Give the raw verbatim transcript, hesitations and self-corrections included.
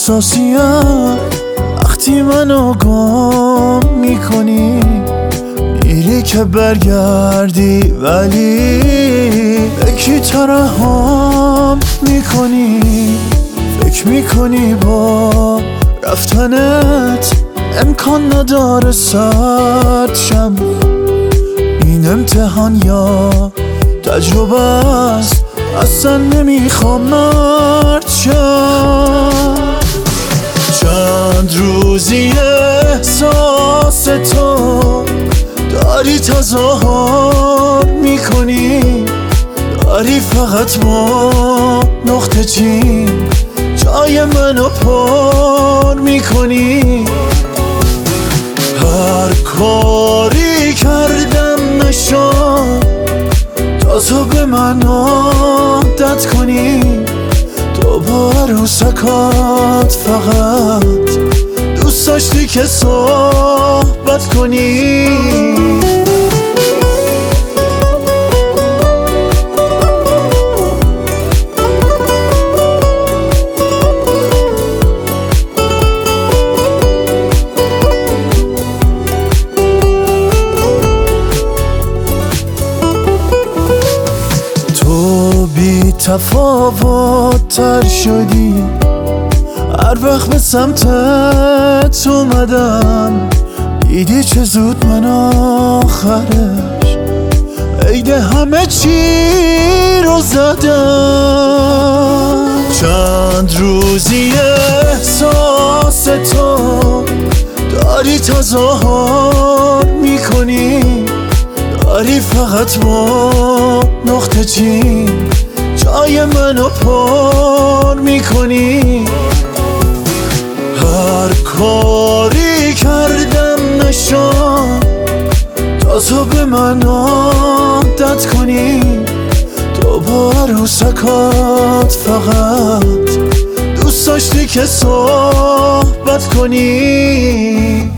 احساسیم وقتی منو گم میکنی، میری که برگردی ولی به کی ترحم میکنی. فکر میکنی با رفتنت امکان نداره سرد شم، این امتحان یا تجربه است، اصلا نمیخوام مرد شم. چند روزی احساس تو داری تظاهر میکنی، داری فقط با نقطه چین جای منو پر میکنی. هر کاری کردم نشد تا تو به من عادت کنی، تو با عروسکات فقط دوست داشتی که صحبت کنی. بی تفاوت تر شدی هر وقت به سمتت اومدم، دیدی چه زود من آخرش عید همه چی رو زدم. چند روزی احساس تو داری تظاهر میکنی، داری فقط با نقطه چین جای منو پر میکنی. هر کاری کردم نشد تا تو به من عادت کنی، تو با عروسکات فقط دوست داشتی که صحبت کنی.